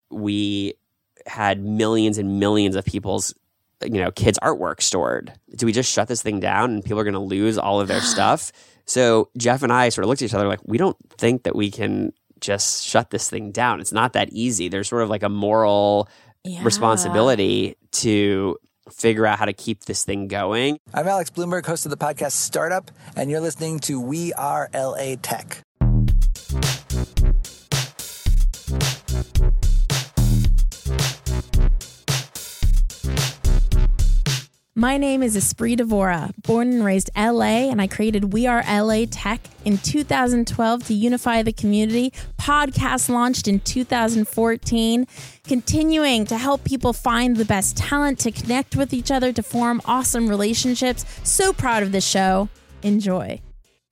we had millions and millions of people's, kids' artwork stored. Do we just shut this thing down and people are going to lose all of their stuff? So Jeff and I sort of looked at each other like, we don't think that we can just shut this thing down. It's not that easy. There's sort of like a moral responsibility to figure out how to keep this thing going. I'm Alex Bloomberg, host of the podcast Startup, and you're listening to We Are LA Tech. My name is Esprit Devora, born and raised LA, and I created We Are LA Tech in 2012 to unify the community. Podcast launched in 2014, continuing to help people find the best talent, to connect with each other, to form awesome relationships. So proud of this show. Enjoy.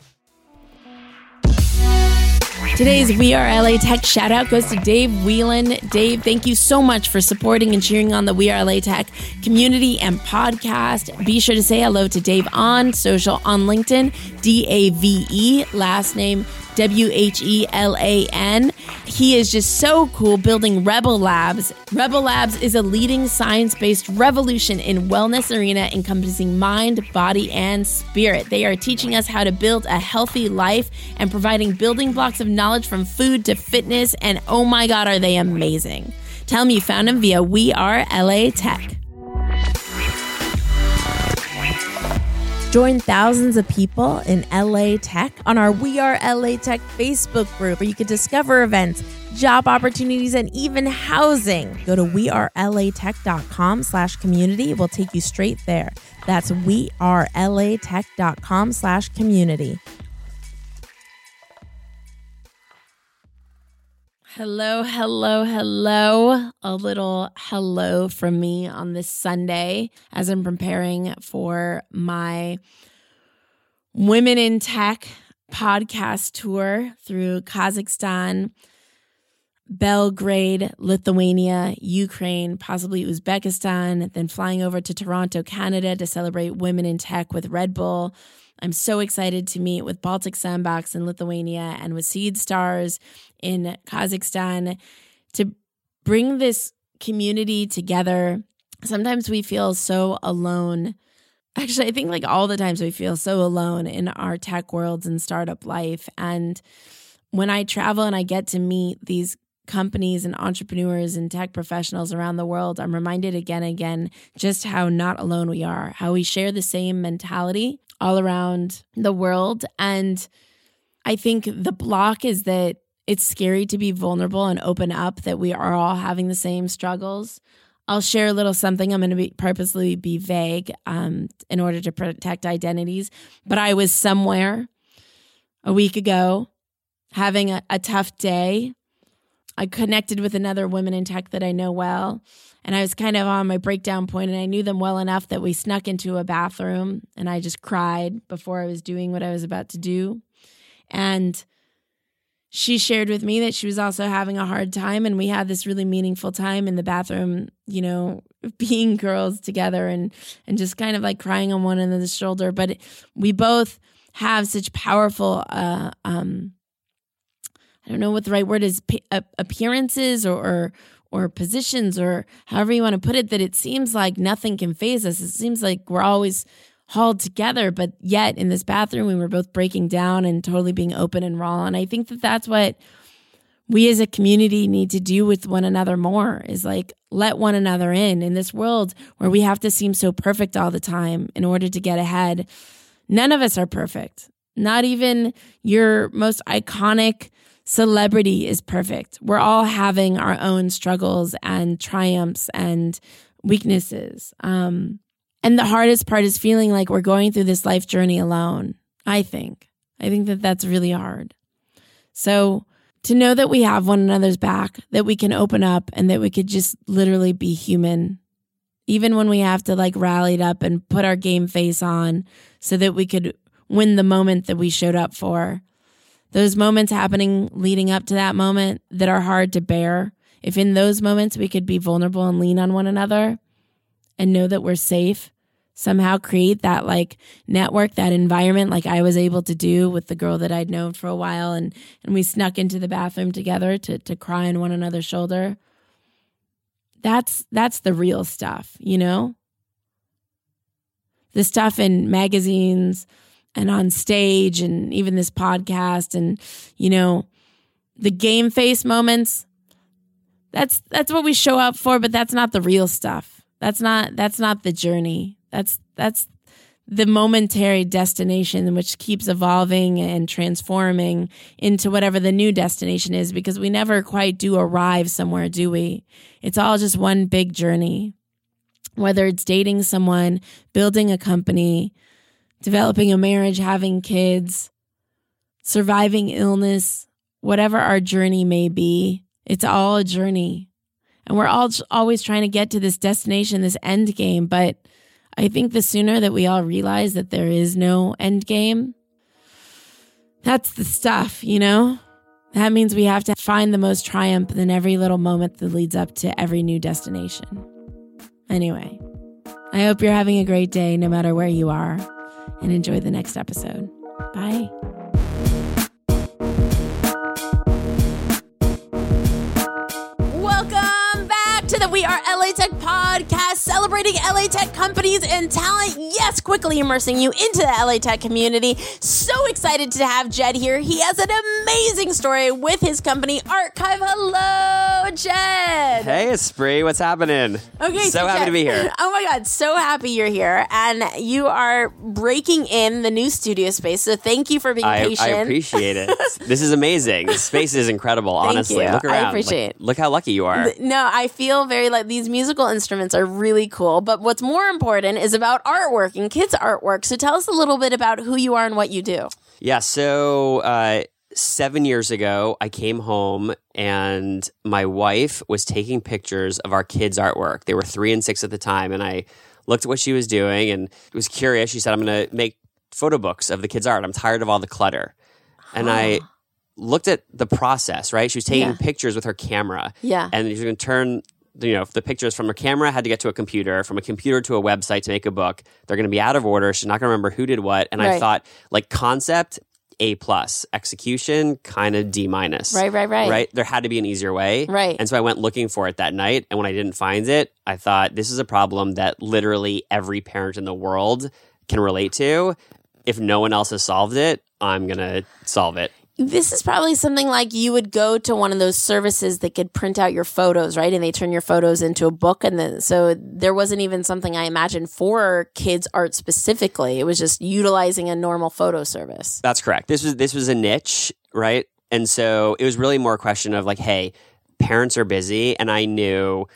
Today's We Are LA Tech shout out goes to Dave Whelan. Dave, thank you so much for supporting and cheering on the We Are LA Tech community and podcast. Be sure to say hello to Dave on social on LinkedIn, Dave, last name Whelan. He is just so cool building Rebel Labs. Rebel Labs is a leading science-based revolution in wellness arena encompassing mind, body, and spirit. They are teaching us how to build a healthy life and providing building blocks of knowledge from food to fitness. And oh my God, are they amazing. Tell them you found them via We Are LA Tech. Join thousands of people in LA Tech on our We Are LA Tech Facebook group, where you can discover events, job opportunities, and even housing. Go to wearelatech.com/community. We'll take you straight there. That's wearelatech.com/community. Hello, hello, hello. A little hello from me on this Sunday as I'm preparing for my Women in Tech podcast tour through Kazakhstan, Belgrade, Lithuania, Ukraine, possibly Uzbekistan, then flying over to Toronto, Canada to celebrate Women in Tech with Red Bull. I'm so excited to meet with Baltic Sandbox in Lithuania and with Seed Stars in Kazakhstan to bring this community together. Sometimes we feel so alone. Actually, I think like all the times we feel so alone in our tech worlds and startup life. And when I travel and I get to meet these companies and entrepreneurs and tech professionals around the world, I'm reminded again and again just how not alone we are, how we share the same mentality all around the world. And I think the block is that it's scary to be vulnerable and open up, that we are all having the same struggles. I'll share a little something. I'm going to purposely be vague in order to protect identities. But I was somewhere a week ago having a tough day. I connected with another woman in tech that I know well, and I was kind of on my breakdown point, and I knew them well enough that we snuck into a bathroom, and I just cried before I was doing what I was about to do. And she shared with me that she was also having a hard time, and we had this really meaningful time in the bathroom, being girls together and just kind of like crying on one another's shoulder. But we both have such powerful I don't know what the right word is, appearances or positions, or however you want to put it, that it seems like nothing can faze us. It seems like we're always hauled together, but yet in this bathroom, we were both breaking down and totally being open and raw. And I think that that's what we as a community need to do with one another more, is like let one another in this world where we have to seem so perfect all the time in order to get ahead. None of us are perfect. Not even your most iconic celebrity is perfect. We're all having our own struggles and triumphs and weaknesses. And the hardest part is feeling like we're going through this life journey alone, I think. I think that that's really hard. So to know that we have one another's back, that we can open up and that we could just literally be human, even when we have to like rally it up and put our game face on so that we could win the moment that we showed up for. Those moments happening leading up to that moment that are hard to bear, if in those moments we could be vulnerable and lean on one another and know that we're safe, somehow create that like network, that environment like I was able to do with the girl that I'd known for a while, and we snuck into the bathroom together to cry on one another's shoulder. that's the real stuff, you know? The stuff in magazines and on stage and even this podcast and, you know, the game face moments. That's what we show up for, but that's not the real stuff. That's not the journey. That's the momentary destination which keeps evolving and transforming into whatever the new destination is, because we never quite do arrive somewhere, do we? It's all just one big journey. Whether it's dating someone, building a company, developing a marriage, having kids, surviving illness, whatever our journey may be, it's all a journey. And we're all always trying to get to this destination, this end game, but I think the sooner that we all realize that there is no end game, that's the stuff, you know? That means we have to find the most triumph in every little moment that leads up to every new destination. Anyway, I hope you're having a great day no matter where you are, and enjoy the next episode. Bye. Welcome back to the We Are LA Tech podcast, celebrating LA Tech companies and talent. Yes, quickly immersing you into the LA Tech community. So excited to have Jed here. He has an amazing story with his company, Archive. Hello, Jed. Hey, Espree, what's happening? Okay, so happy to be here. Oh my God, so happy you're here. And you are breaking in the new studio space. So thank you for being patient. I appreciate it. This is amazing. The space is incredible, honestly. You. Look around. I appreciate it. Look how lucky you are. No, I feel very like these musical instruments are really cool. But what's more important is about artwork and kids' artwork. So tell us a little bit about who you are and what you do. Yeah, so 7 years ago, I came home and my wife was taking pictures of our kids' artwork. They were 3 and 6 at the time, and I looked at what she was doing and was curious. She said, I'm going to make photo books of the kids' art. I'm tired of all the clutter. And I looked at the process, right? She was taking pictures with her camera. Yeah. And she was going to turn the pictures from her camera had to get to a computer, from a computer to a website to make a book. They're going to be out of order. She's not going to remember who did what. And I thought, like, concept, A+, execution, kind of D-. Right? There had to be an easier way. Right. And so I went looking for it that night. And when I didn't find it, I thought, this is a problem that literally every parent in the world can relate to. If no one else has solved it, I'm going to solve it. This is probably something like you would go to one of those services that could print out your photos, right? And they turn your photos into a book. And then, so there wasn't even something I imagine for kids' art specifically. It was just utilizing a normal photo service. That's correct. This was a niche, right? And so it was really more a question of like, hey, parents are busy. And I knew,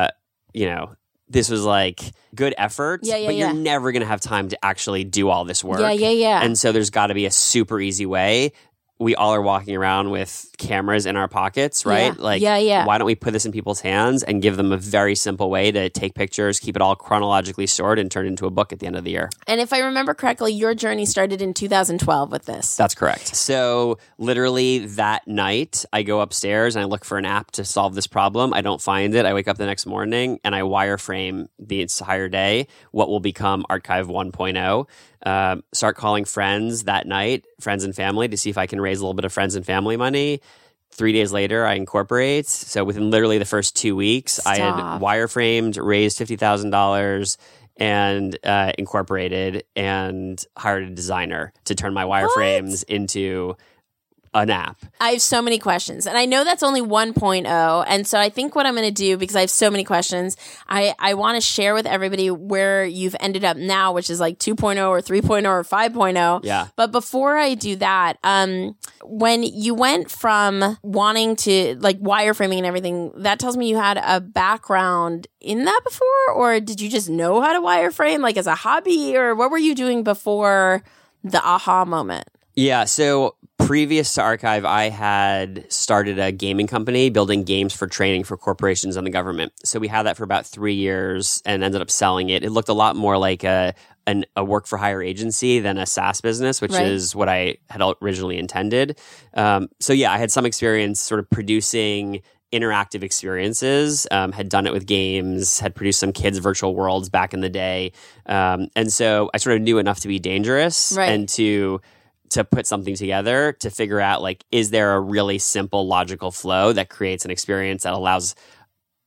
this was like good effort, but you're never going to have time to actually do all this work. Yeah. And so there's got to be a super easy way. We all are walking around with cameras in our pockets, right? Why don't we put this in people's hands and give them a very simple way to take pictures, keep it all chronologically stored, and turn it into a book at the end of the year? And if I remember correctly, your journey started in 2012 with this. That's correct. So literally that night, I go upstairs and I look for an app to solve this problem. I don't find it. I wake up the next morning and I wireframe the entire day what will become Archive 1.0. Start calling friends that night, friends and family, to see if I can raise a little bit of friends and family money. 3 days later, I incorporate. So within literally the first 2 weeks, I had wireframed, raised $50,000, and incorporated and hired a designer to turn my wireframes into an app. I have so many questions, and I know that's only 1.0. And so I think what I'm going to do, because I have so many questions, I want to share with everybody where you've ended up now, which is like 2.0 or 3.0 or 5.0. Yeah. But before I do that, when you went from wanting to like wireframing and everything, that tells me you had a background in that before, or did you just know how to wireframe like as a hobby, or what were you doing before the aha moment? Yeah, so previous to Archive, I had started a gaming company building games for training for corporations and the government. So we had that for about 3 years and ended up selling it. It looked a lot more like a work-for-hire agency than a SaaS business, which is what I had originally intended. So yeah, I had some experience sort of producing interactive experiences, had done it with games, had produced some kids' virtual worlds back in the day. And so I sort of knew enough to be dangerous and to put something together to figure out, like, is there a really simple logical flow that creates an experience that allows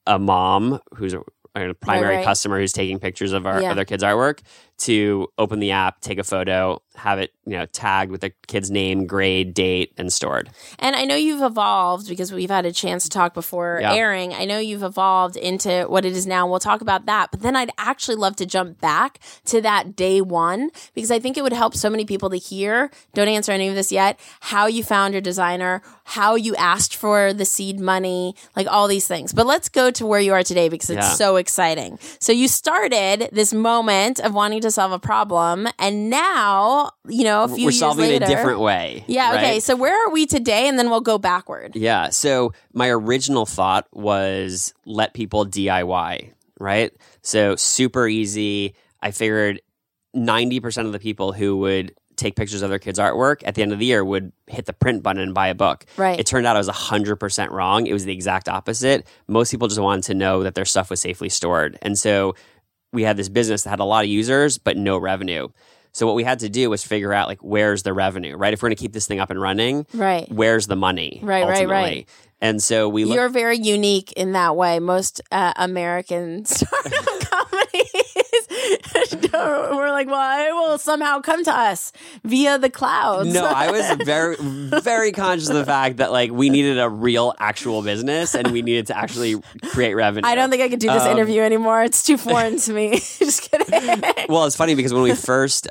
a mom who's a primary Right. customer who's taking pictures of Yeah. their kids' artwork to open the app, take a photo, have it tagged with the kid's name, grade, date, and stored. And I know you've evolved because we've had a chance to talk before Yeah. airing. I know you've evolved into what it is now. We'll talk about that. But then I'd actually love to jump back to that day one because I think it would help so many people to hear, don't answer any of this yet, how you found your designer, how you asked for the seed money, like all these things. But let's go to where you are today because it's Yeah. so exciting. So you started this moment of wanting to solve a problem, and now, a few We're years solving later, it a different way. Yeah, right? okay. So where are we today? And then we'll go backward. Yeah. So my original thought was let people DIY, right? So super easy. I figured 90% of the people who would take pictures of their kids' artwork at the end of the year would hit the print button and buy a book. Right. It turned out I was 100% wrong. It was the exact opposite. Most people just wanted to know that their stuff was safely stored. And so we had this business that had a lot of users, but no revenue. So what we had to do was figure out where's the revenue, right? If we're going to keep this thing up and running, Right. where's the money? Right. Ultimately? And so we looked. You're very unique in that way. Most American startup companies were like, well, it will somehow come to us via the clouds. No, I was very, very conscious of the fact that we needed a real, actual business, and we needed to actually create revenue. I don't think I could do this interview anymore. It's too foreign to me. Just kidding. Well, it's funny because when we first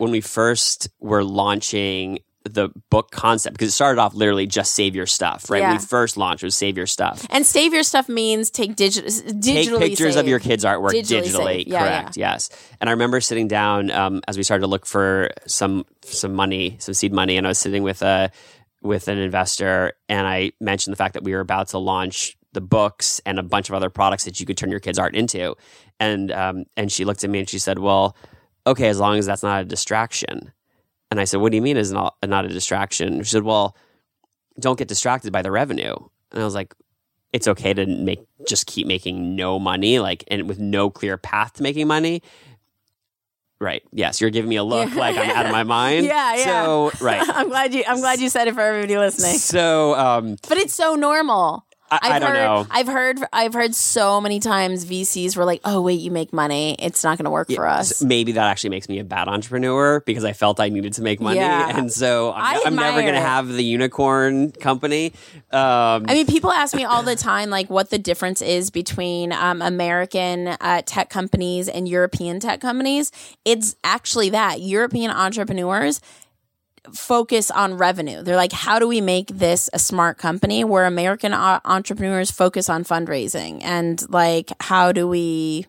were launching the book concept, because it started off literally just save your stuff, right? Yeah. When we first launched, it was save your stuff. And save your stuff means digitally Take pictures of your kids' artwork Digitally digitally. save. Yeah, Correct. Yes. And I remember sitting down as we started to look for some money, some seed money, and I was sitting with an investor, and I mentioned the fact that we were about to launch the books and a bunch of other products that you could turn your kids' art into. And she looked at me and she said, "Well, okay, as long as that's not a distraction." And I said, "What do you mean is not a distraction?" She said, "Well, don't get distracted by the revenue." And I was like, "It's okay to just keep making no money, and with no clear path to making money." Right. Yes, you're giving me a look like I'm out of my mind. Yeah. So right. I'm glad you said it for everybody listening. So But it's so normal. I don't know. I've heard so many times VCs were like, "Oh wait, you make money. It's not going to work for us." So maybe that actually makes me a bad entrepreneur because I felt I needed to make money, Yeah. and so I'm never admire going to it. have the unicorn company. I mean, people ask me all the time, what the difference is between American tech companies and European tech companies. It's actually that European entrepreneurs focus on revenue. They're like, how do we make this a smart company? Where American entrepreneurs focus on fundraising and how do we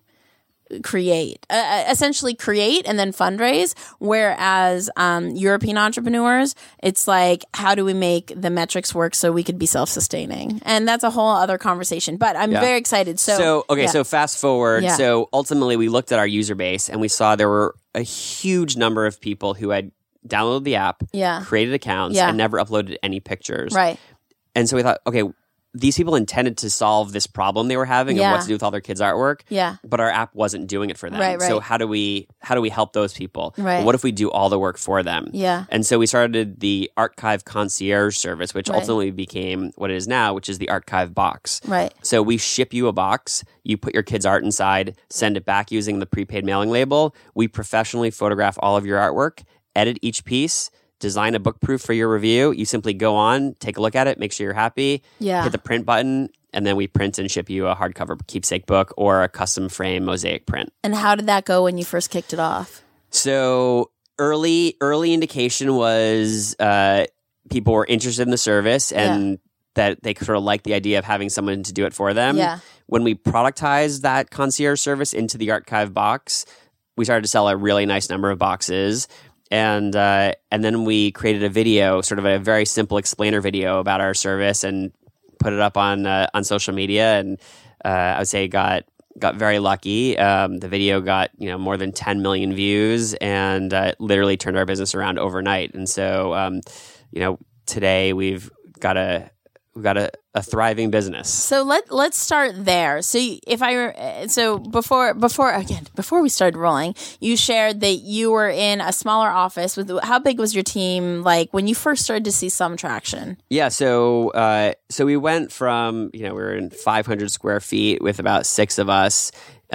essentially create and then fundraise. Whereas European entrepreneurs, it's how do we make the metrics work so we could be self-sustaining? And that's a whole other conversation. But I'm very excited. So fast forward. Yeah. So ultimately, we looked at our user base and we saw there were a huge number of people who had downloaded the app, created accounts, and never uploaded any pictures. Right. And so we thought, okay, these people intended to solve this problem they were having of what to do with all their kids' artwork. Yeah. But our app wasn't doing it for them. Right. So how do we help those people? Right. Well, what if we do all the work for them? Yeah. And so we started the Archive Concierge service, which Right. ultimately became what it is now, which is the Archive Box. Right. So we ship you a box, you put your kid's art inside, send it back using the prepaid mailing label. We professionally photograph all of your artwork, edit each piece, design a book proof for your review. You simply go on, take a look at it, make sure you're happy, hit the print button, and then we print and ship you a hardcover keepsake book or a custom frame mosaic print. And how did that go when you first kicked it off? So early indication was people were interested in the service and that they sort of liked the idea of having someone to do it for them. Yeah. When we productized that concierge service into the Archive Box, we started to sell a really nice number of boxes. And then we created a video, sort of a very simple explainer video about our service, and put it up on social media. And I would say got very lucky. The video got more than 10 million views, and literally turned our business around overnight. And so today we've got a a thriving business. So let's start there. So before we started rolling, you shared that you were in a smaller office with. How big was your team? Like when you first started to see some traction? Yeah, so we went from we were in 500 square feet with about 6 of us,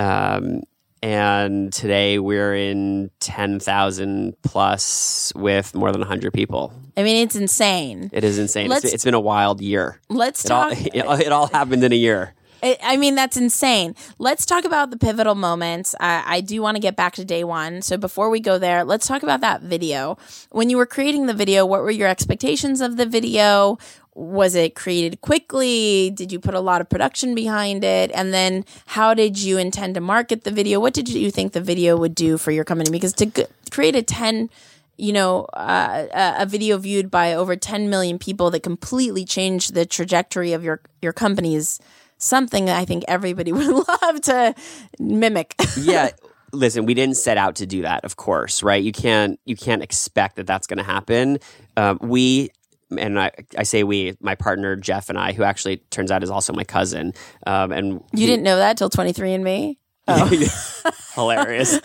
and today we're in 10,000 plus with more than 100 people. I mean, it's insane. It is insane. It's been a wild year. Let's talk. It all happened in a year. I mean, that's insane. Let's talk about the pivotal moments. I do want to get back to day one. So before we go there, let's talk about that video. When you were creating the video, what were your expectations of the video? Was it created quickly? Did you put a lot of production behind it? And then how did you intend to market the video? What did you think the video would do for your company? Because to create a video viewed by over 10 million people that completely changed the trajectory of your company is something that I think everybody would love to mimic. Yeah. Listen, we didn't set out to do that, of course, right? You can't expect that that's going to happen. I say we, my partner Jeff and I, who actually turns out is also my cousin. And you didn't know that till 23andMe? Oh. Hilarious.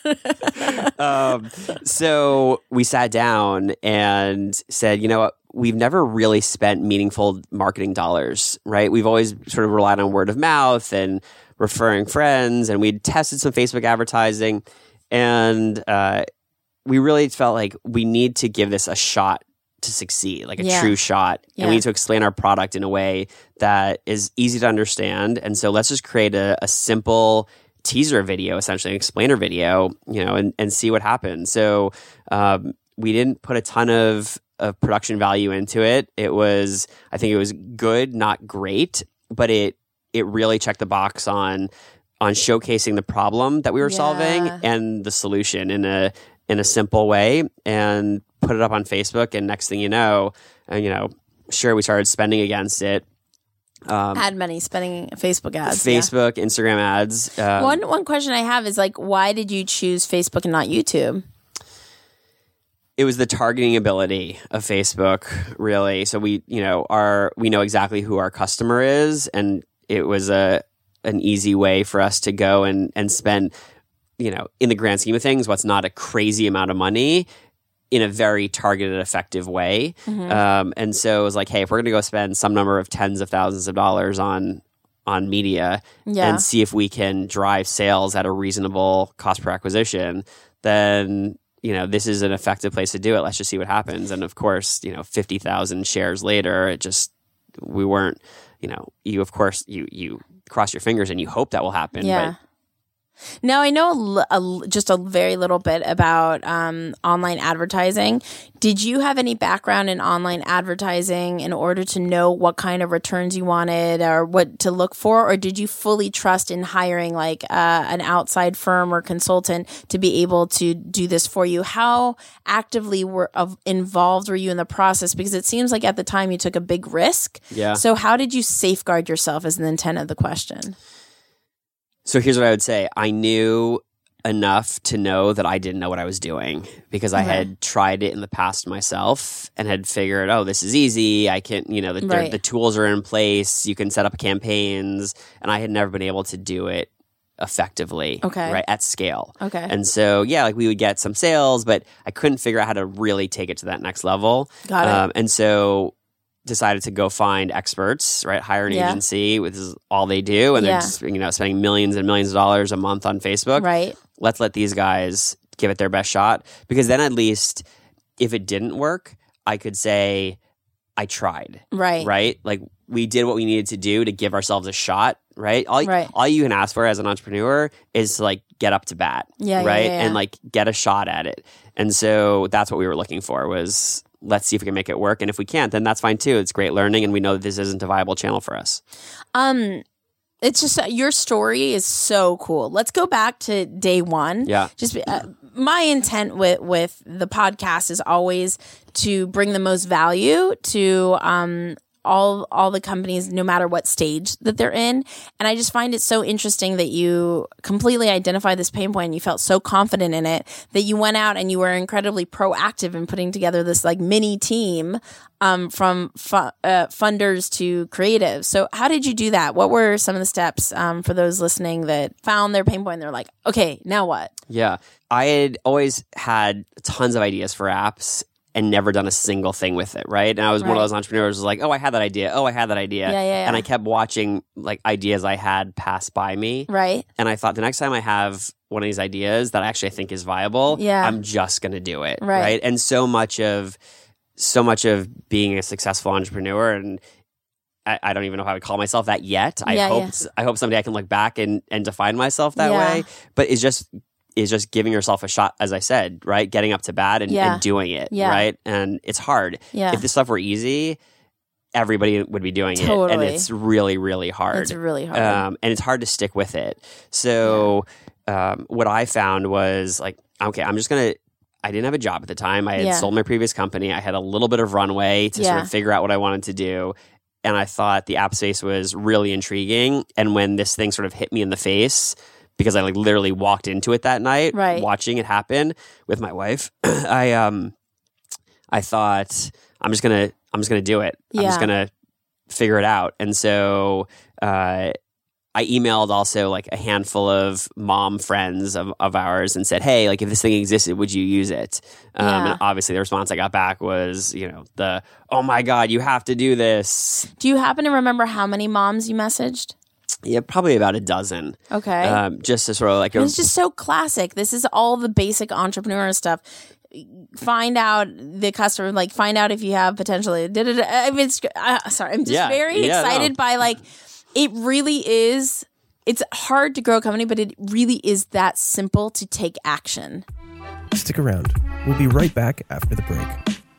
So we sat down and said, you know what? We've never really spent meaningful marketing dollars, right? We've always sort of relied on word of mouth and referring friends, and we'd tested some Facebook advertising, and we really felt like we need to give this a shot to succeed, like a true shot. Yeah. And we need to explain our product in a way that is easy to understand. And so let's just create a simple teaser video, essentially an explainer video, and see what happens. So we didn't put a ton of production value into it. I think it was good, not great, but it really checked the box on showcasing the problem that we were solving and the solution in a simple way, and put it up on Facebook. And next thing you know, sure, we started spending against it. Ad money, spending Facebook ads. Facebook, Instagram ads. One question I have is why did you choose Facebook and not YouTube? It was the targeting ability of Facebook, really. So we know exactly who our customer is, and it was an easy way for us to go and spend, in the grand scheme of things, what's not a crazy amount of money in a very targeted, effective way. Mm-hmm. And so it was like, hey, if we're going to go spend some number of tens of thousands of dollars on media and see if we can drive sales at a reasonable cost per acquisition, then this is an effective place to do it. Let's just see what happens. And of course, 50,000 shares later, we weren't, you cross your fingers and you hope that will happen. Yeah. But now, I know just a very little bit about online advertising. Did you have any background in online advertising in order to know what kind of returns you wanted or what to look for? Or did you fully trust in hiring an outside firm or consultant to be able to do this for you? How actively involved were you in the process? Because it seems like at the time you took a big risk. Yeah. So how did you safeguard yourself is the intent of the question. So here's what I would say. I knew enough to know that I didn't know what I was doing because I had tried it in the past myself and had figured, this is easy. I can, the tools are in place. You can set up campaigns. And I had never been able to do it effectively, right, at scale. Okay. And so, we would get some sales, but I couldn't figure out how to really take it to that next level. Got it. And so decided to go find experts, right? Hire an agency, which is all they do, and they're just, spending millions and millions of dollars a month on Facebook. Right. Let's let these guys give it their best shot, because then at least if it didn't work, I could say I tried. Right. Right? Like we did what we needed to do to give ourselves a shot, right? All you can ask for as an entrepreneur is to get up to bat, right? And get a shot at it. And so that's what we were looking for was, let's see if we can make it work. And if we can't, then that's fine too. It's great learning. And we know that this isn't a viable channel for us. It's just your story is so cool. Let's go back to day one. Yeah. Just my intent with the podcast is always to bring the most value to all the companies, no matter what stage that they're in. And I just find it so interesting that you completely identified this pain point and you felt so confident in it that you went out and you were incredibly proactive in putting together this like mini team from funders to creatives. So how did you do that? What were some of the steps for those listening that found their pain point and they're like, okay, now what? Yeah. I had always had tons of ideas for apps and never done a single thing with it, right? And I was one of those entrepreneurs who was like, oh, I had that idea. Oh, I had that idea. Yeah. And I kept watching like ideas I had pass by me. Right. And I thought the next time I have one of these ideas that I think is viable, I'm just going to do it. Right. And so much of being a successful entrepreneur, and I don't even know how I would call myself that yet. I hope someday I can look back and define myself that way. But it's just giving yourself a shot, as I said, right? Getting up to bat and doing it, right? And it's hard. Yeah. If this stuff were easy, everybody would be doing it. And it's really, really hard. It's really hard. And it's hard to stick with it. So what I found was like, okay, I didn't have a job at the time. I had sold my previous company. I had a little bit of runway to sort of figure out what I wanted to do. And I thought the app space was really intriguing. And when this thing sort of hit me in the face, because I like literally walked into it that night, watching it happen with my wife, I thought I'm just gonna do it. I'm just gonna figure it out. And so I emailed also like a handful of mom friends of ours and said, hey, like if this thing existed, would you use it? And obviously the response I got back was, oh my God, you have to do this. Do you happen to remember how many moms you messaged? Yeah, probably about a dozen. Okay. Just to sort of like... It's just so classic. This is all the basic entrepreneur stuff. Find out the customer, like find out if you have potential. I mean, I'm just very excited by like... It really is. It's hard to grow a company, but it really is that simple to take action. Stick around. We'll be right back after the break.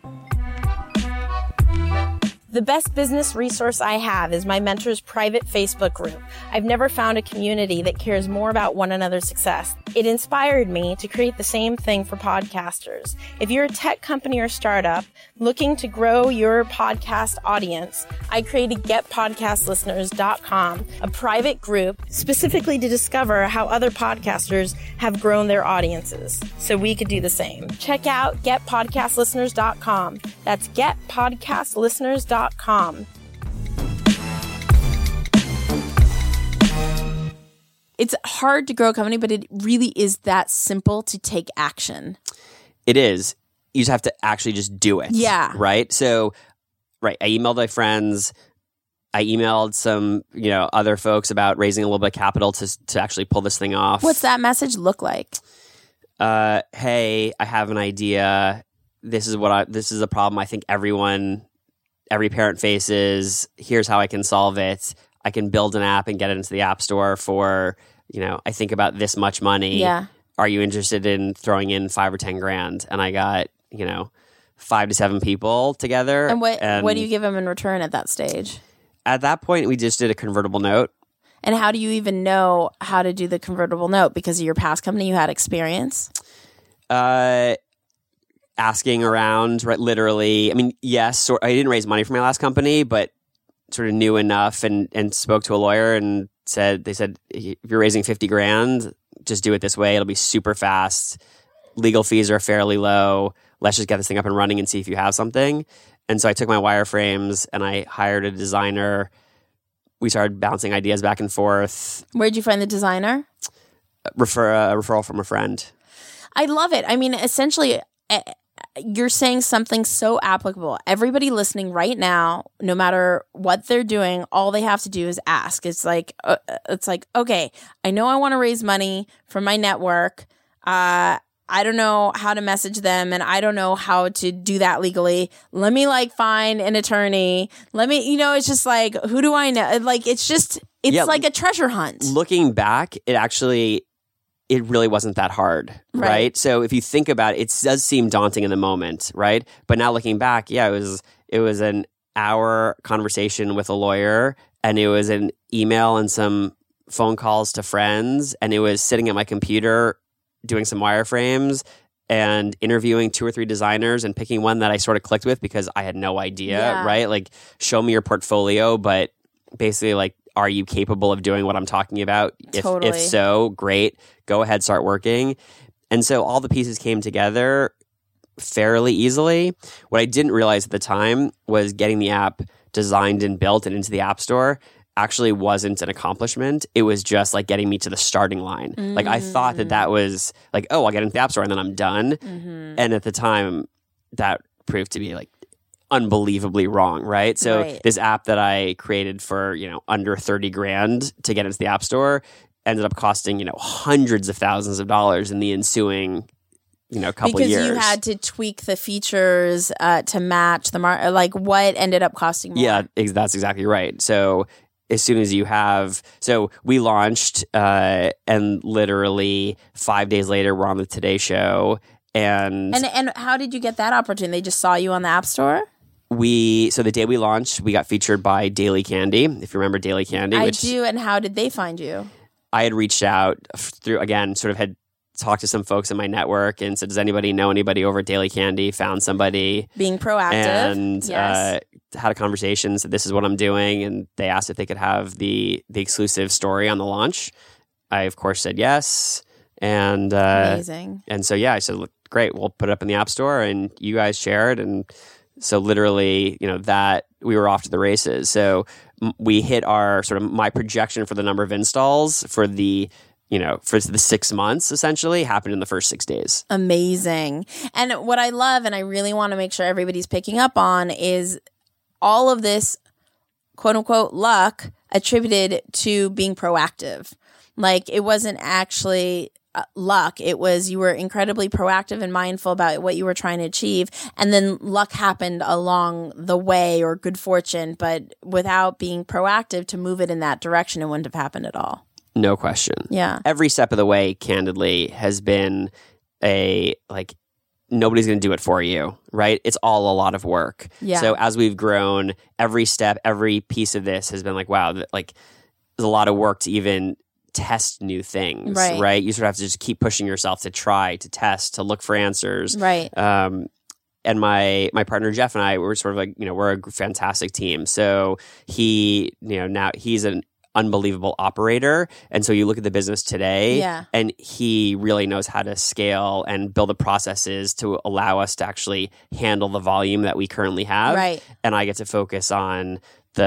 The best business resource I have is my mentor's private Facebook group. I've never found a community that cares more about one another's success. It inspired me to create the same thing for podcasters. If you're a tech company or startup looking to grow your podcast audience, I created GetPodcastListeners.com, a private group specifically to discover how other podcasters have grown their audiences, so we could do the same. Check out GetPodcastListeners.com. That's GetPodcastListeners.com. It's hard to grow a company, but it really is that simple to take action. It is. You just have to actually just do it. Yeah. Right? So, I emailed my friends. I emailed some, other folks about raising a little bit of capital to actually pull this thing off. What's that message look like? Hey, I have an idea. This is a problem I think every parent faces. Here's how I can solve it. I can build an app and get it into the App Store for, I think about this much money. Yeah. Are you interested in throwing in $5 or $10,000? And I got, 5 to 7 people together. And what do you give them in return at that stage? At that point, we just did a convertible note. And how do you even know how to do the convertible note? Because of your past company, you had experience? Asking around, right? Literally. I mean, yes, I didn't raise money for my last company, but sort of knew enough and spoke to a lawyer and they said, if you're raising $50,000, just do it this way. It'll be super fast. Legal fees are fairly low. Let's just get this thing up and running and see if you have something. And so I took my wireframes and I hired a designer. We started bouncing ideas back and forth. Where'd you find the designer? A referral from a friend. I love it. I mean, essentially, you're saying something so applicable. Everybody listening right now, no matter what they're doing, all they have to do is ask. It's like, okay, I know I want to raise money from my network. I don't know how to message them and I don't know how to do that legally. Let me find an attorney. It's just like, who do I know? It's like a treasure hunt. Looking back, it really wasn't that hard, right? So if you think about it, it does seem daunting in the moment, right? But now looking back, it was an hour conversation with a lawyer, and it was an email and some phone calls to friends, and it was sitting at my computer doing some wireframes and interviewing 2 or 3 designers and picking one that I sort of clicked with because I had no idea, Yeah. right? Like, show me your portfolio, but basically, like, are you capable of doing what I'm talking about? Totally. If so, great. Go ahead, start working. And so all the pieces came together fairly easily. What I didn't realize at the time was getting the app designed and built and into the App Store actually wasn't an accomplishment. It was just like getting me to the starting line. Like, I thought that was like, oh, I'll get into the App Store and then I'm done. And at the time, that proved to be like unbelievably wrong, right? So Right. this app that I created for, under 30 grand to get into the App Store ended up costing, hundreds of thousands of dollars in the ensuing, couple because years. you had to tweak the features to match the market. Like, what ended up costing more? Yeah, that's exactly right. So as soon as you have, so we launched, and literally 5 days later, we're on the Today Show, and how did you get that opportunity? They just saw you on the App Store? so the day we launched, we got featured by Daily Candy. If you remember Daily Candy, I do. And how did they find you? I had reached out through, again, sort of had talked to some folks in my network and said, does anybody know anybody over at Daily Candy? Found somebody. Being proactive. And Yes. had a conversation, said, this is what I'm doing. And they asked if they could have the exclusive story on the launch. I, of course, said yes. And Amazing. and so, yeah, I said, look, great, we'll put it up in the App Store and you guys share it. And so literally, that we were off to the races. So we hit our sort of my projection for the number of installs for the 6 months essentially happened in the first 6 days. Amazing. And what I love, and I really want to make sure everybody's picking up on, is all of this quote unquote luck attributed to being proactive. Like, it wasn't actually luck. It was you were incredibly proactive and mindful about what you were trying to achieve. And then luck happened along the way, or good fortune. But without being proactive to move it in that direction, it wouldn't have happened at all. No question. Yeah. Every step of the way, candidly, has been nobody's going to do it for you, right? It's all a lot of work. Yeah. So as we've grown, every step, every piece of this has been like, wow, there's a lot of work to even test new things, Right. You sort of have to just keep pushing yourself to try, to test, to look for answers. Right. And my partner Jeff and I, we're sort of like, we're a fantastic team. So he, now he's an unbelievable operator. And so you look at the business today, Yeah. and he really knows how to scale and build the processes to allow us to actually handle the volume that we currently have. Right. And I get to focus on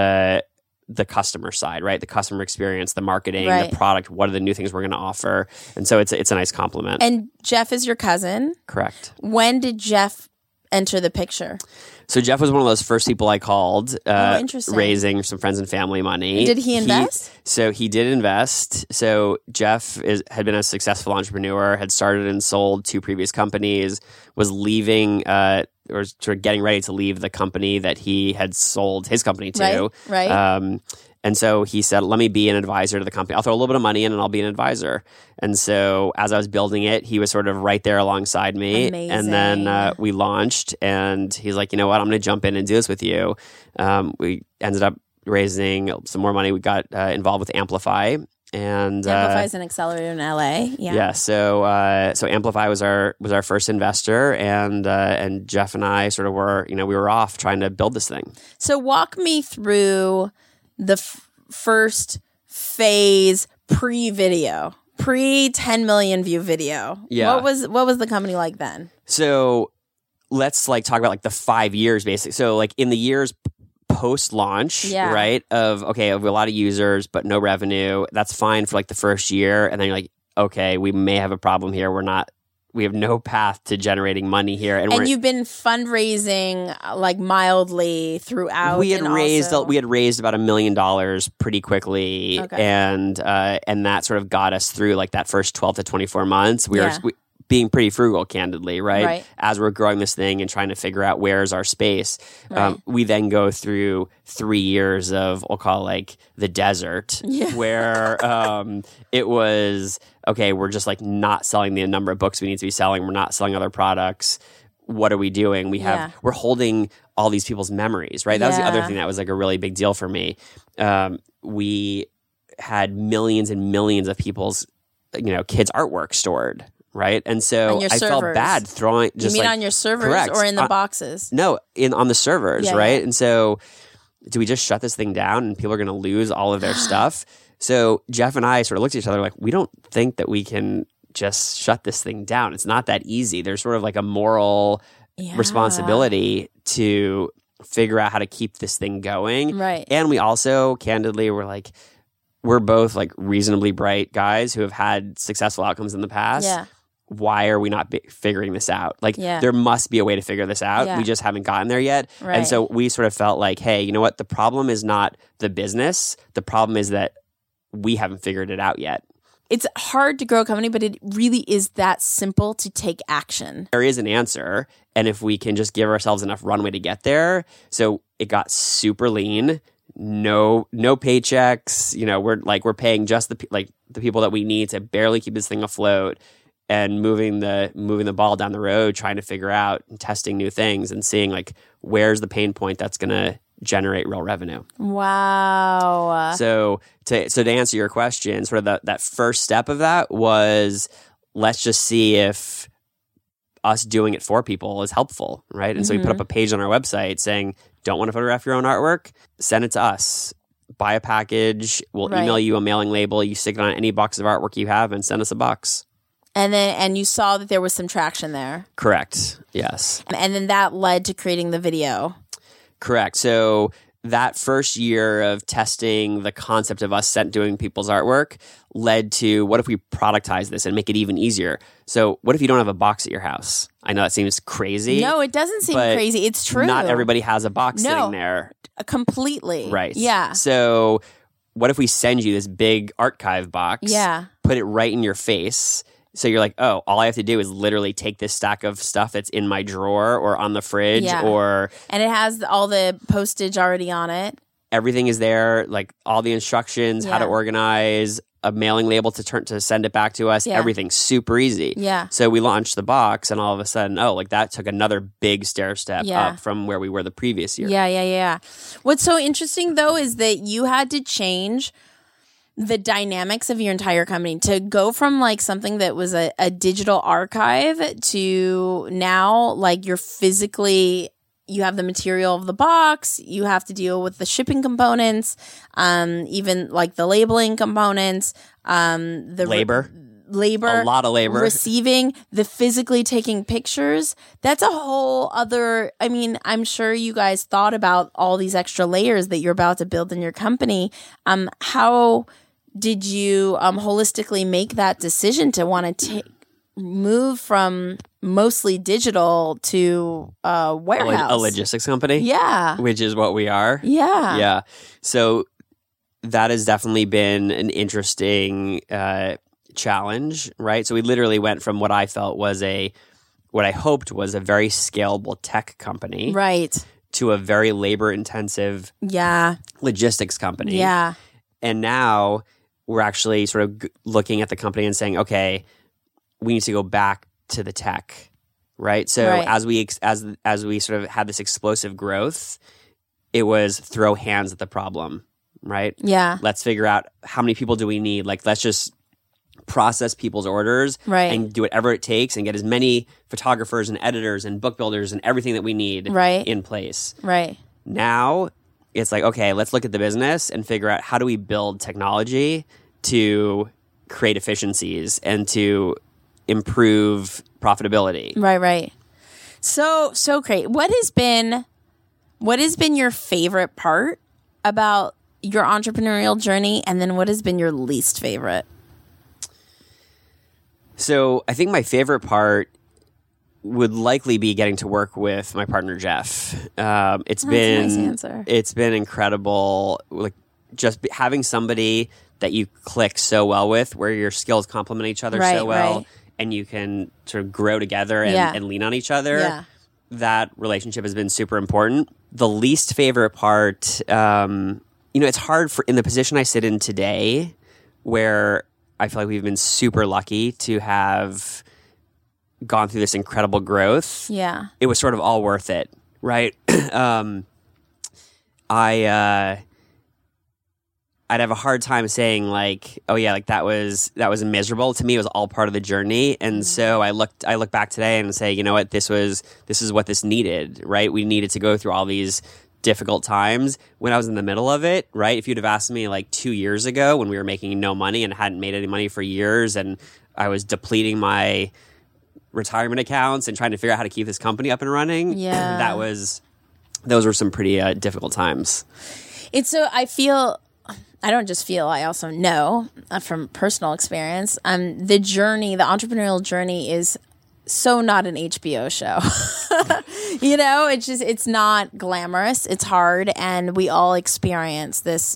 the customer side, right? The customer experience, the marketing, Right. the product, what are the new things we're going to offer. And so it's a nice compliment. And Jeff is your cousin. Correct. When did Jeff enter the picture? So Jeff was one of those first people I called, interesting. raising some friends and family money. Did he invest? So he did invest. So Jeff had been a successful entrepreneur, had started and sold 2 previous companies, was leaving or sort of getting ready to leave the company that he had sold his company to. Right. And so he said, let me be an advisor to the company. I'll throw a little bit of money in and I'll be an advisor. And so as I was building it, he was sort of right there alongside me. Amazing. And then we launched, and he's like, you know what, I'm going to jump in and do this with you. We ended up raising some more money. We got involved with Amplify. And Amplify is an accelerator in LA. Yeah. so Amplify was our first investor, and Jeff and I sort of were, we were off trying to build this thing. So walk me through the first phase pre-video, pre-10 million view video. Yeah. What was the company like then? So let's talk about the 5 years basically. So in the years post-launch, Yeah. right? Of a lot of users but no revenue. That's fine for the first year, and then you're like, okay, we may have a problem here. We have no path to generating money here, and you've been fundraising mildly throughout. we had and raised also- about $1 million pretty quickly, Okay. and that sort of got us through that first 12 to 24 months. We Yeah. were being pretty frugal, candidly, right? Right. As we're growing this thing and trying to figure out where's our space, Right. we then go through 3 years of, we'll call the desert, where it was, okay, we're just not selling the number of books we need to be selling. We're not selling other products. What are we doing? We're holding all these people's memories, right? That was the other Yeah. thing that was a really big deal for me. We had millions and millions of people's kids' artwork stored, right? And so On your I felt servers. bad throwing. Just You mean like, on your servers correct. or in the boxes? No, on the servers, Yeah, right? yeah. And so, do we just shut this thing down and people are going to lose all of their stuff? So Jeff and I sort of looked at each other like, we don't think that we can just shut this thing down. It's not that easy. There's sort of like a moral Yeah. responsibility to figure out how to keep this thing going. Right. And we also, candidly, were like, we're both like reasonably bright guys who have had successful outcomes in the past. Yeah. Why are we not figuring this out? Like, Yeah. there must be a way to figure this out. Yeah. We just haven't gotten there yet. Right. And so we sort of felt like, hey, you know what? The problem is not the business. The problem is that we haven't figured it out yet. It's hard to grow a company, but it really is that simple to take action. There is an answer. And if we can just give ourselves enough runway to get there. So it got super lean. No paychecks. You know, we're paying just the people that we need to barely keep this thing afloat, and moving the ball down the road, trying to figure out and testing new things and seeing like where's the pain point that's going to generate real revenue. Wow. So to answer your question, sort of that first step of that was, let's just see if us doing it for people is helpful, right? And so we put up a page on our website saying, don't want to photograph your own artwork? Send it to us. Buy a package. We'll Right. email you a mailing label. You stick it on any box of artwork you have and send us a box. And you saw that there was some traction there. Correct. Yes. And then that led to creating the video. Correct. So that first year of testing the concept of us doing people's artwork led to, what if we productize this and make it even easier? So what if you don't have a box at your house? I know that seems crazy. No, it doesn't seem but crazy. It's true. Not everybody has a box No. sitting there. Completely. Right. Yeah. So what if we send you this big archive box? Yeah. Put it right in your face. So you're like, oh, all I have to do is literally take this stack of stuff that's in my drawer or on the fridge, Yeah. or And it has all the postage already on it. everything is there, like all the instructions, how to Yeah. organize, a mailing label to send it back to us. Yeah. Everything's super easy. Yeah. So we launched the box, and all of a sudden, like that took another big stair step Yeah. up from where we were the previous year. Yeah. What's so interesting, though, is that you had to change the dynamics of your entire company to go from like something that was a digital archive to now like you're physically, you have the material of the box, you have to deal with the shipping components, even like the labeling components, the Labor. labor, A lot of labor. receiving, the physically taking pictures. That's a whole other, I mean, I'm sure you guys thought about all these extra layers that you're about to build in your company. How did you holistically make that decision to want to move from mostly digital to warehouse? A logistics company. Yeah. Which is what we are. Yeah. Yeah. So that has definitely been an interesting challenge, right? So we literally went from what I felt was what I hoped was a very scalable tech company, Right. to a very labor intensive Yeah. logistics company. Yeah. And now we're actually sort of looking at the company and saying, okay, we need to go back to the tech, right? So Right. as we sort of had this explosive growth, it was throw hands at the problem, right? Yeah. Let's figure out how many people do we need. Like, let's just process people's orders Right. and do whatever it takes and get as many photographers and editors and book builders and everything that we need Right. in place. Right. Now it's like, okay, let's look at the business and figure out how do we build technology to create efficiencies and to improve profitability. Right. So great. What has been your favorite part about your entrepreneurial journey, and then what has been your least favorite? So I think my favorite part would likely be getting to work with my partner Jeff. It's a nice been answer. It's been incredible. Like just having somebody that you click so well with, where your skills complement each other Right, so well, right. and you can sort of grow together and, Yeah. and lean on each other. Yeah. That relationship has been super important. The least favorite part, it's hard in the position I sit in today, where I feel like we've been super lucky to have gone through this incredible growth. Yeah. It was sort of all worth it, I'd have a hard time saying like, oh yeah, like that was miserable. To me, it was all part of the journey. And so I look back today and say, you know what, this is what this needed, right? We needed to go through all these difficult times when I was in the middle of it, right? If you'd have asked me like 2 years ago when we were making no money and hadn't made any money for years, and I was depleting my retirement accounts and trying to figure out how to keep this company up and running, those were some pretty difficult times. I don't just feel, I also know from personal experience, the entrepreneurial journey is so not an HBO show. It's not glamorous. It's hard. And we all experience this,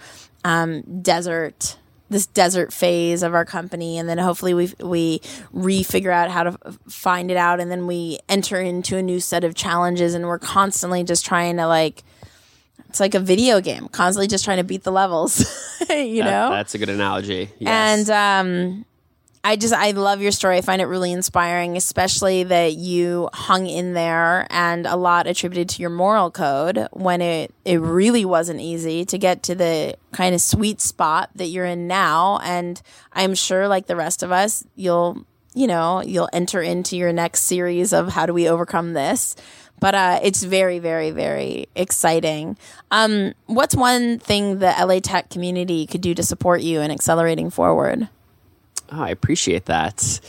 desert phase of our company. And then hopefully we re-figure out how to find it out. And then we enter into a new set of challenges, and we're constantly just trying to it's like a video game, constantly just trying to beat the levels, That's a good analogy. Yes. And I love your story. I find it really inspiring, especially that you hung in there, and a lot attributed to your moral code when it really wasn't easy to get to the kind of sweet spot that you're in now. And I'm sure, like the rest of us, you'll enter into your next series of how do we overcome this. But it's very, very, very exciting. What's one thing the LA Tech community could do to support you in accelerating forward? Oh, I appreciate that.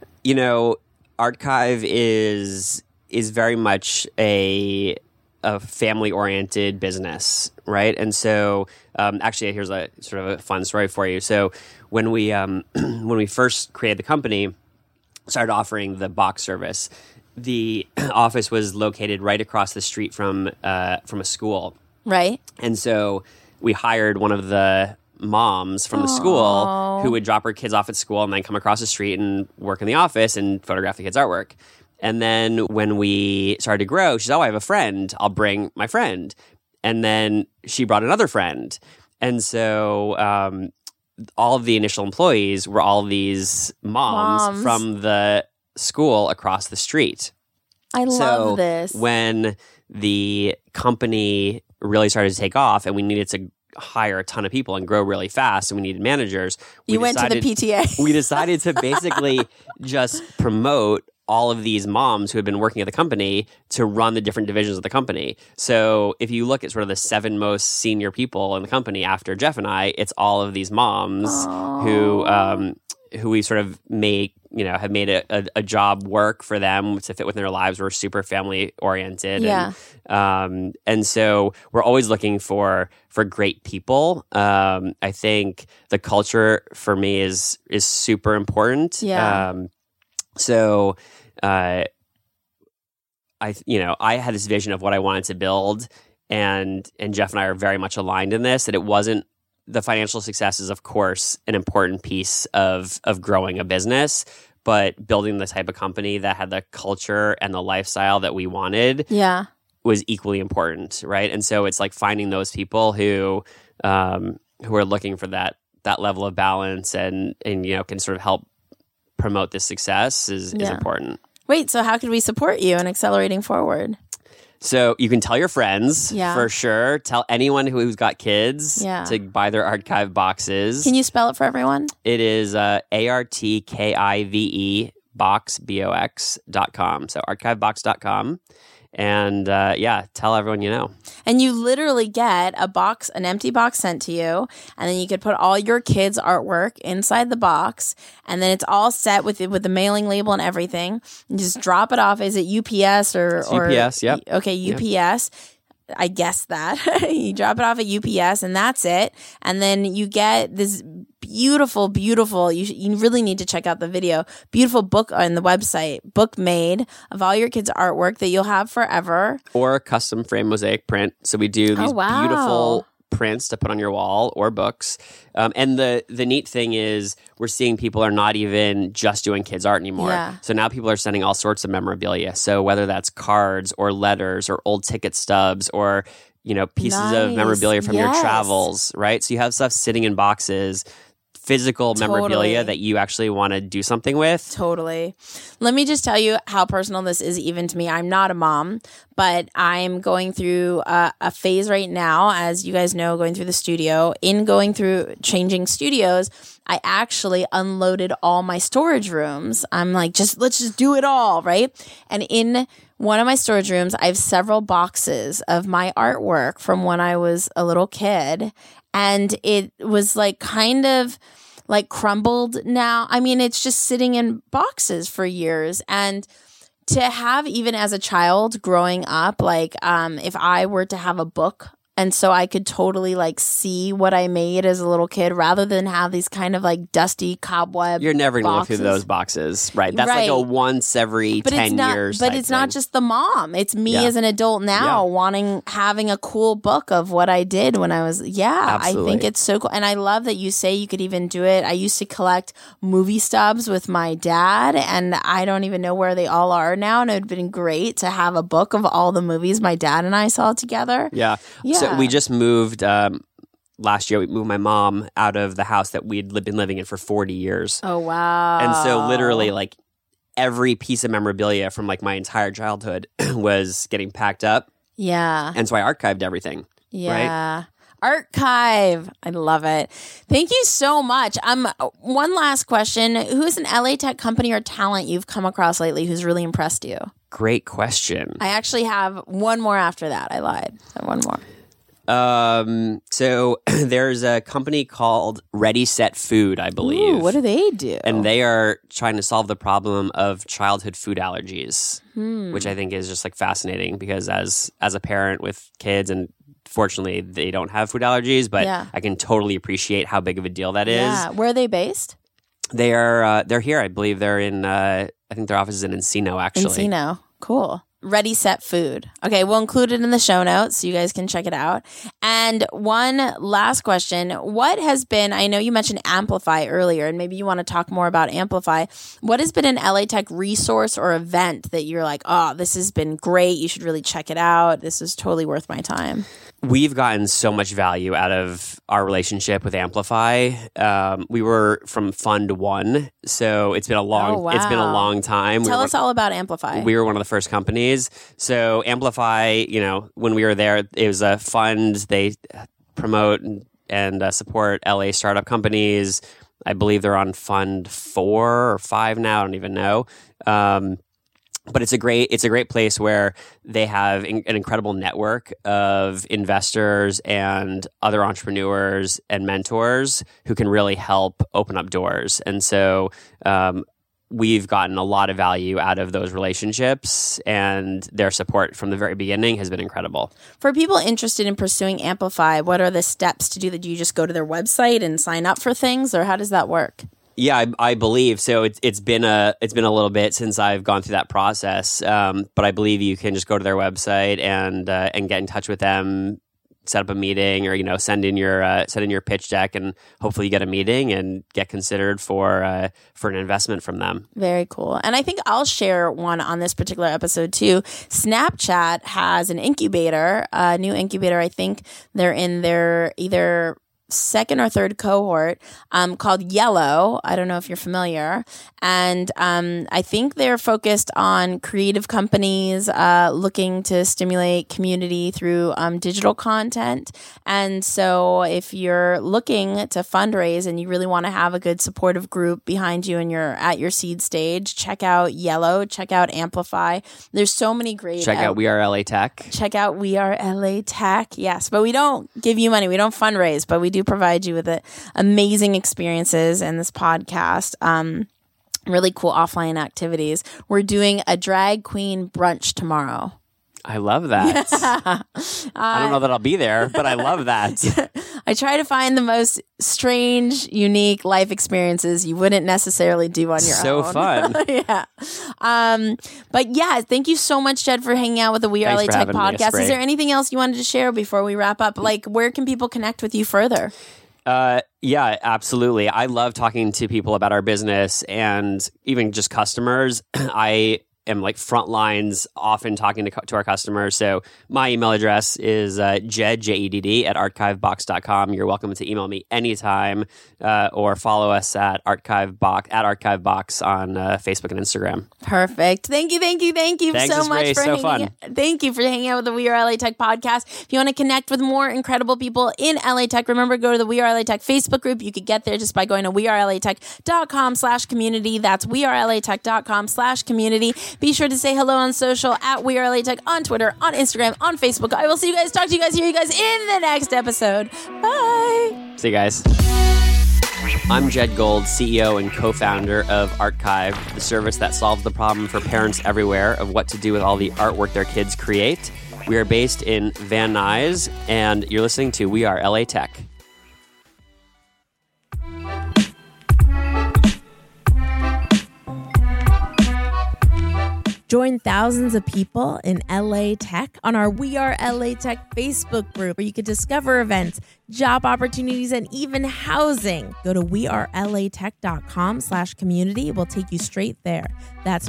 Archive is very much a family-oriented business, right? And so, actually, here's a sort of a fun story for you. So, when we first created the company, started offering the box service, the office was located right across the street from a school, right? And so we hired one of the moms from the school who would drop her kids off at school and then come across the street and work in the office and photograph the kids' artwork. And then when we started to grow, she said, I have a friend. I'll bring my friend. And then she brought another friend. And so all of the initial employees were all these moms from the school across the street. I love this. When the company really started to take off and we needed to hire a ton of people and grow really fast and we needed managers, we went to the PTA. We decided to basically just promote all of these moms who had been working at the company to run the different divisions of the company. So if you look at sort of the 7 most senior people in the company after Jeff and I, it's all of these moms who we sort of have made a job work for them to fit within their lives. We're super family oriented. Yeah. And so we're always looking for great people. I think the culture for me is super important. Yeah. So I had this vision of what I wanted to build, and Jeff and I are very much aligned in this, that it wasn't, the financial success is, of course, an important piece of growing a business, but building the type of company that had the culture and the lifestyle that we wanted was equally important, right? And so it's like finding those people who are looking for that level of balance and can sort of help promote this success is important. Wait, so how could we support you in accelerating forward? So you can tell your friends, for sure. Tell anyone who's got kids to buy their Archive boxes. Can you spell it for everyone? It is ARTKIVE box.com. So archivebox.com. And tell everyone you know. And you literally get an empty box sent to you, and then you could put all your kids' artwork inside the box, and then it's all set with the mailing label and everything. You just drop it off. Is it UPS or UPS? Yep. Okay, UPS. Yep. I guess that. You drop it off at UPS and that's it. And then you get this beautiful, you really need to check out the video, beautiful book on the website, book made of all your kids' artwork that you'll have forever. Or a custom frame mosaic print. So we do these beautiful prints to put on your wall or books. And the neat thing is we're seeing people are not even just doing kids art anymore. Yeah. So now people are sending all sorts of memorabilia. So whether that's cards or letters or old ticket stubs or pieces of memorabilia from your travels, right? So you have stuff sitting in boxes physical memorabilia Totally. that you actually want to do something with. Totally. Let me just tell you how personal this is even to me. I'm not a mom, but I'm going through a phase right now, as you guys know, going through the studio. In going through changing studios, I actually unloaded all my storage rooms. I'm like, let's just do it all, right? And in one of my storage rooms, I have several boxes of my artwork from when I was a little kid. And it was like kind of like crumbled now. I mean, it's just sitting in boxes for years. And to have, even as a child growing up, like if I were to have a book, and so I could totally like see what I made as a little kid rather than have these kind of like dusty cobweb You're never going to look boxes. through those boxes, right? That's Right. like a once every 10 years. But type it's not thing. just the mom. It's me Yeah. as an adult now Yeah. having a cool book of what I did when I was, I Absolutely. think it's so cool. And I love that you say you could even do it. I used to collect movie stubs with my dad, and I don't even know where they all are now. And it would have been great to have a book of all the movies my dad and I saw together. Yeah. Yeah. So we just moved last year. We moved my mom out of the house that we'd been living in for 40 years. Oh, wow. And so literally like every piece of memorabilia from like my entire childhood was getting packed up. Yeah. And so I archived everything. Yeah. Archive. I love it. Thank you so much. One last question. Who's an LA Tech company or talent you've come across lately who's really impressed you? Great question. I actually have one more after that. I lied. I have one more. So there's a company called Ready Set Food, I believe. Ooh, what do they do? And they are trying to solve the problem of childhood food allergies, which I think is just like fascinating because as a parent with kids, and fortunately they don't have food allergies, but Yeah. I can totally appreciate how big of a deal that is. Yeah. Where are they based? They're here. I believe they're in. I think their office is in Encino, actually. Encino. Cool. Ready Set Food. Okay, we'll include it in the show notes so you guys can check it out. And one last question. What has been, I know you mentioned Amplify earlier, and maybe you want to talk more about Amplify. What has been an LA Tech resource or event that you're like, oh, this has been great. You should really check it out. This is totally worth my time. We've gotten so much value out of our relationship with Amplify. We were from Fund One, so it's been a long. Oh, wow. It's been a long time. Tell us all about Amplify. We were one of the first companies. So Amplify, when we were there, it was a fund. They promote and support LA startup companies. I believe they're on Fund 4 or 5 now. I don't even know. But it's a great place where they have an incredible network of investors and other entrepreneurs and mentors who can really help open up doors. And so we've gotten a lot of value out of those relationships, and their support from the very beginning has been incredible. For people interested in pursuing Amplify, what are the steps to do that? Do you just go to their website and sign up for things, or how does that work? Yeah, I believe so. It's been a little bit since I've gone through that process, but I believe you can just go to their website and get in touch with them, set up a meeting, or send in your pitch deck, and hopefully you get a meeting and get considered for an investment from them. Very cool. And I think I'll share one on this particular episode too. Snapchat has an incubator, a new incubator. I think they're in their either second or third cohort called Yellow. I don't know if you're familiar. And I think they're focused on creative companies looking to stimulate community through digital content. And so if you're looking to fundraise and you really want to have a good supportive group behind you and you're at your seed stage, check out Yellow, check out Amplify. There's so many great... Check out We Are LA Tech. Check out We Are LA Tech. Yes, but we don't give you money. We don't fundraise, but we do provide you with amazing experiences in this podcast. Really cool offline activities. We're doing a drag queen brunch tomorrow. I love that. I don't know that I'll be there, but I love that. I try to find the most strange, unique life experiences you wouldn't necessarily do on your So own. fun. Yeah. But yeah, thank you so much, Jed, for hanging out with the We Are Thanks LA for Tech having me, podcast. Spray. Is there anything else you wanted to share before we wrap up? Like, where can people connect with you further? Yeah, absolutely. I love talking to people about our business and even just customers. I am like front lines, often talking to our customers. So my email address is jedd, Jedd, at archivebox.com. You're welcome to email me anytime or follow us at archivebox on Facebook and Instagram. Perfect. Thank you Thanks, so much Grace. for So hanging fun. Thank you for hanging out with the We Are LA Tech podcast. If you want to connect with more incredible people in LA Tech, remember, go to the We Are LA Tech Facebook group. You could get there just by going to wearelatech.com/community. That's wearelatech.com/community. Be sure to say hello on social at We Are LA Tech on Twitter, on Instagram, on Facebook. I will see you guys, talk to you guys, hear you guys in the next episode. Bye. See you guys. I'm Jedd Gold, CEO and co-founder of Archive, the service that solves the problem for parents everywhere of what to do with all the artwork their kids create. We are based in Van Nuys, and you're listening to We Are LA Tech. Join thousands of people in LA Tech on our We Are LA Tech Facebook group, where you can discover events, job opportunities, and even housing. Go to wearelatech.com/community. We'll take you straight there. That's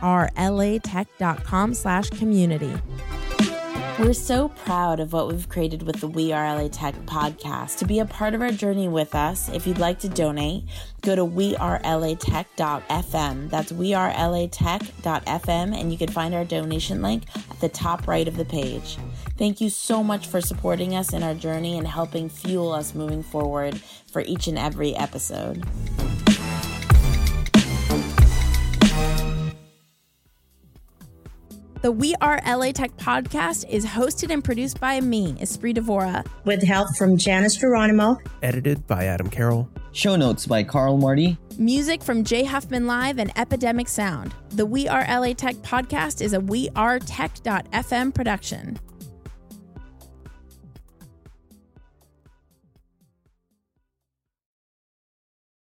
wearelatech.com/community. We're so proud of what we've created with the We Are LA Tech podcast. To be a part of our journey with us, if you'd like to donate, go to wearelatech.fm. That's wearelatech.fm, and you can find our donation link at the top right of the page. Thank you so much for supporting us in our journey and helping fuel us moving forward for each and every episode. The We Are LA Tech podcast is hosted and produced by me, Esprit Devora. With help from Janice Geronimo. Edited by Adam Carroll. Show notes by Carl Marty. Music from Jay Huffman Live and Epidemic Sound. The We Are LA Tech podcast is a wearetech.fm production.